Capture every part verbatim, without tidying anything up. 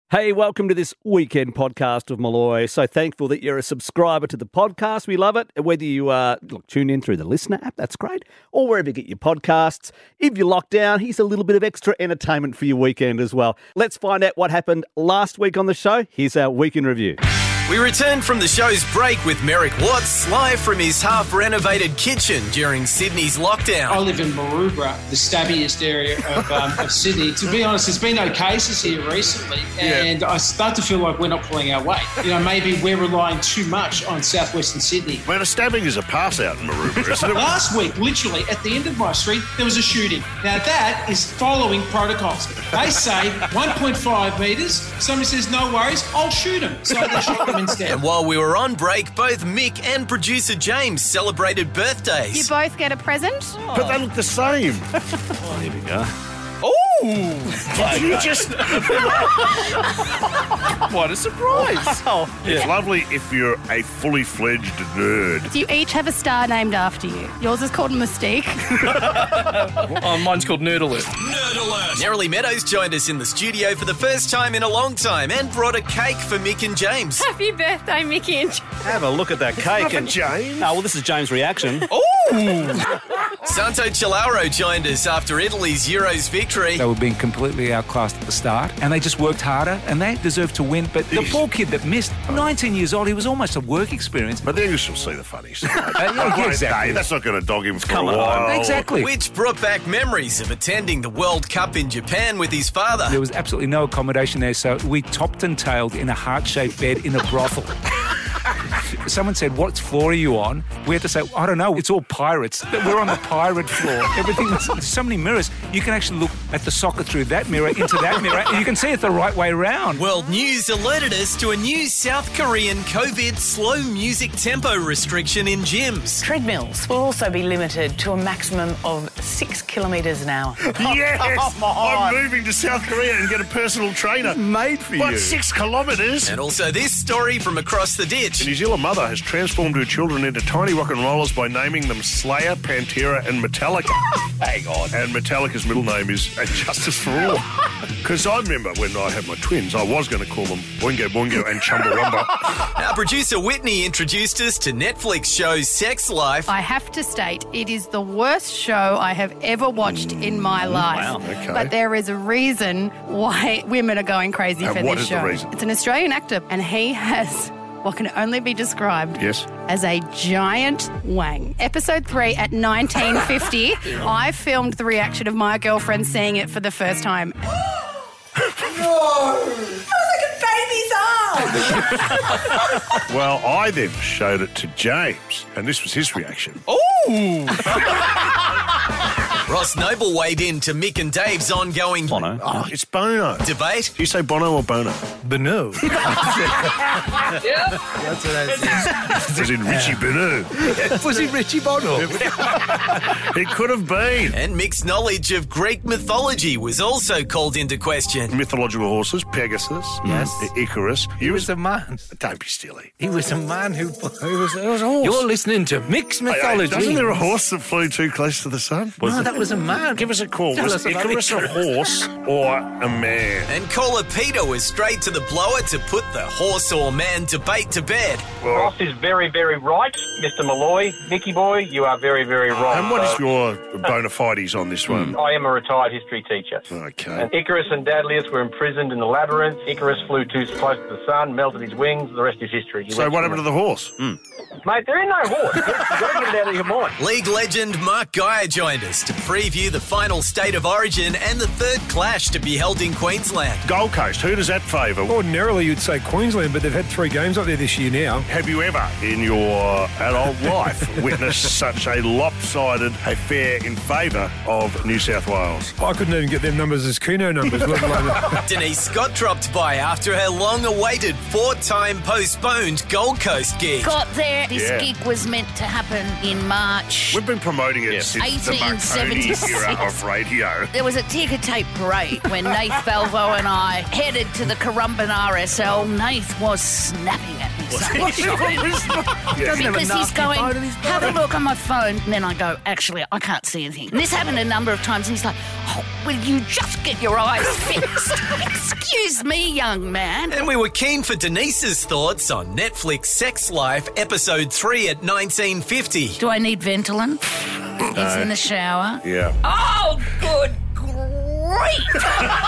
Hey, welcome to this weekend podcast of Molloy. So thankful that you're a subscriber to the podcast. We love it. Whether you uh, look, tune in through the Listener app, that's great, or wherever you get your podcasts. If you're locked down, here's a little bit of extra entertainment for your weekend as well. Let's find out what happened last week on the show. Here's our week in review. We return from the show's break with Merrick Watts, live from his half-renovated kitchen during Sydney's lockdown. I live in Maroubra, the stabbiest area of, um, of Sydney. To be honest, there's been no cases here recently, and yeah. I start to feel like we're not pulling our weight. You know, maybe we're relying too much on southwestern Sydney. Man, a stabbing is a pass-out in Maroubra, isn't it? Last week, literally, at the end of my street, there was a shooting. Now, that is following protocols. They say one point five metres. Somebody says, no worries, I'll shoot him. So they shot them instead. And while we were on break, both Mick and producer James celebrated birthdays. You both get a present? Oh. But they look the same. Oh, here we go. Oh! Did you just... What a surprise. Wow. It's lovely if you're a fully fledged nerd. Do you each have a star named after you? Yours is called Mystique. Oh, mine's called Nerd Alert. Nerd Alert! Nerily Meadows joined us in the studio for the first time in a long time and brought a cake for Mick and James. Happy birthday, Mickey and James. Have a look at that cake. And James. Oh, well, this is James' reaction. Oh! Santo Cilauro joined us after Italy's Euros victory. They were being completely outclassed at the start, and they just worked harder, and they deserved to win. But the poor kid that missed, nineteen years old, he was almost a work experience. But then you shall see the funny side. Uh, yeah, yeah, exactly. Day. That's not going to dog him for Come a on. while. Exactly. Which brought back memories of attending the World Cup in Japan with his father. There was absolutely no accommodation there, so we topped and tailed in a heart-shaped bed in a brothel. Someone said, what floor are you on? We had to say, I don't know, it's all pirates. We're on the pirate floor. Everything was, there's so many mirrors. You can actually look at the soccer through that mirror, into that mirror, and you can see it the right way around. World News alerted us to a new South Korean COVID slow music tempo restriction in gyms. Treadmills will also be limited to a maximum of six kilometres an hour. Yes! I'm moving to South Korea and get a personal trainer. Made for What, you. six kilometres? And also this story from across the ditch. A New Zealand mother has transformed her children into tiny rock and rollers by naming them Slayer, Pantera and Metallica. Hang on. And Metallica's middle name is And Justice for All. Because I remember when I had my twins, I was going to call them Boingo Boingo and Chumbawamba. Our producer Whitney introduced us to Netflix show Sex Life. I have to state, it is the worst show I have ever watched in my life. wow, okay. But there is a reason why women are going crazy And for what this is the show. reason? It's an Australian actor, and he has what can only be described Yes. as a giant wang. Episode three at nineteen fifty, I filmed the reaction of my girlfriend seeing it for the first time. Well, I then showed it to James, and this was his reaction. Ross Noble weighed in to Mick and Dave's ongoing Bono. Oh, it's Bono. Do debate. you say Bono or Bono? Bono. As in Richie Bono. Was it Richie Bono? It could have been. And Mick's knowledge of Greek mythology was also called into question. Mythological horses, Pegasus, Yes. Icarus. He was a man. Don't be silly. He was a man who... He was, it was a horse. You're listening to Mixed Hey, hey, Mythology. Wasn't there a horse that flew too close to the sun? No, that was a man. Give us a call. Tell Was us about Icarus a Icarus. horse or a man? And caller Peter was straight to the blower to put the horse or man debate to bed. Ross is very, very right. Mister Molloy, Mickey boy, you are very, very wrong. And what Uh, is your bona fides on this one? I am a retired history teacher. Okay. And Icarus and Daedalus were imprisoned in the labyrinth. Icarus flew too close to the sun, melted his wings. The rest is history. He So went what from happened to the horse? Mate, there ain't no horse. You've got to get it out of your mind. League legend Mark Geyer joined us to preview the final State of Origin and the third clash to be held in Queensland. Gold Coast, who does that favour? Ordinarily, you'd say Queensland, but they've had three games up there this year now. Have you ever in your adult life witnessed such a lopsided affair in favour of New South Wales? I couldn't even get them numbers as Keno numbers, let alone... Denise Scott dropped by after her long-awaited four-time postponed Gold Coast gig. Got there. This Yeah. gig was meant to happen in March. We've been promoting it since the eighteen Marconi seventy-six. era of radio. There was a ticker tape parade when Nath Valvo and I headed to the Currumbin R S L. Nath was snapping at me. Because he's going, have a look on my phone. And then I go, actually, I can't see anything. And this happened a number of times. And he's like, oh, will you just get your eyes fixed? Excuse me, young man. And we were keen for Denise's thoughts on Netflix Sex Life Episode three at nineteen fifty. Do I need Ventolin? He's in the shower. Yeah. Oh, good grief!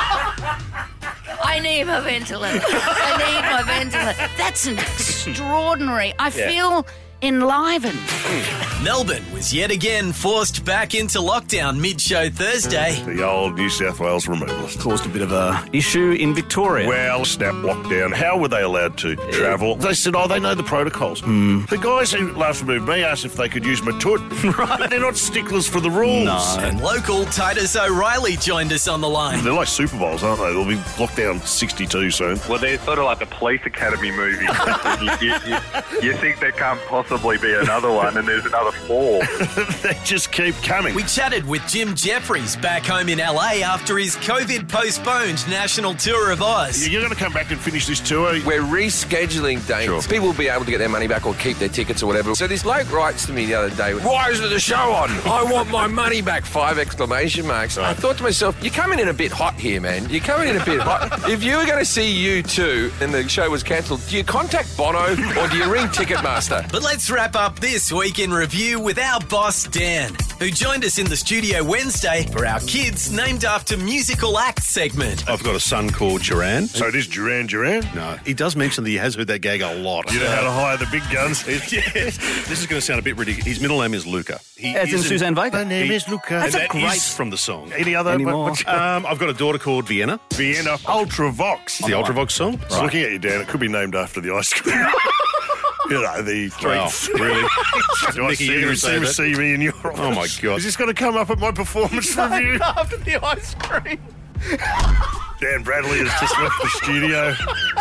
I need my Ventolin. I need my Ventolin. That's an extraordinary. I Yeah. feel enlivened. Melbourne was yet again forced back into lockdown mid-show Thursday. The old New South Wales removalist. Caused a bit of a issue in Victoria. Well, snap lockdown. How were they allowed to travel? They said, oh, they know the protocols. The guys who last moved me asked if they could use my toot. Right. They're not sticklers for the rules. No. And local Titus O'Reilly joined us on the line. They're like Super Bowls, aren't they? They'll be lockdown sixty-two soon. Well, they're sort of like a police academy movie. you, you, you, you think there can't possibly be another one, and there's another four. They just keep coming. We chatted with Jim Jeffries back home in L A after his COVID-postponed national tour of Oz. You're going to come back and finish this tour? We're rescheduling dates. Sure. People will be able to get their money back or keep their tickets or whatever. So this bloke writes to me the other day, why isn't the show on? I want my money back, five exclamation marks. I thought to myself, you're coming in a bit hot here, man. You're coming in a bit hot. If you were going to see U two and the show was cancelled, do you contact Bono or do you ring Ticketmaster? But let's wrap up this week in review with our boss, Dan, who joined us in the studio Wednesday for our Kids Named After Musical Acts segment. I've got a son called Duran. So it is Duran Duran? No, he does mention that he has heard that gag a lot. You know how to hire the big guns? Yes. This is going to sound a bit ridiculous. His middle name is Luca. He As in isn't- Suzanne Vega? My name He- is Luca. And That's a that great- is from the song. Any other? Anymore? Um, I've got a daughter called Vienna. Vienna Ultravox. The Ultravox song. It's looking at you, Dan. It could be named after the ice cream. You know, the Wow, treats. really? Do I Nicky, see, you're you gonna say see, that? see me in your office? Oh, my God. Is this going to come up at my performance review? After the ice cream. Dan Bradley has just left the studio.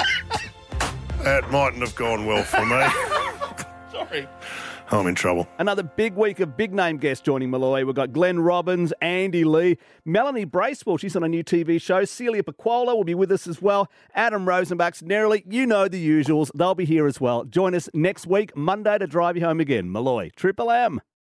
That mightn't have gone well for me. Sorry. I'm in trouble. Another big week of big name guests joining Malloy. We've got Glenn Robbins, Andy Lee, Melanie Bracewell. She's on a new T V show. Celia Pacquola will be with us as well. Adam Rosenbach's Nerily. You know the usuals. They'll be here as well. Join us next week, Monday, to drive you home again. Malloy, Triple M.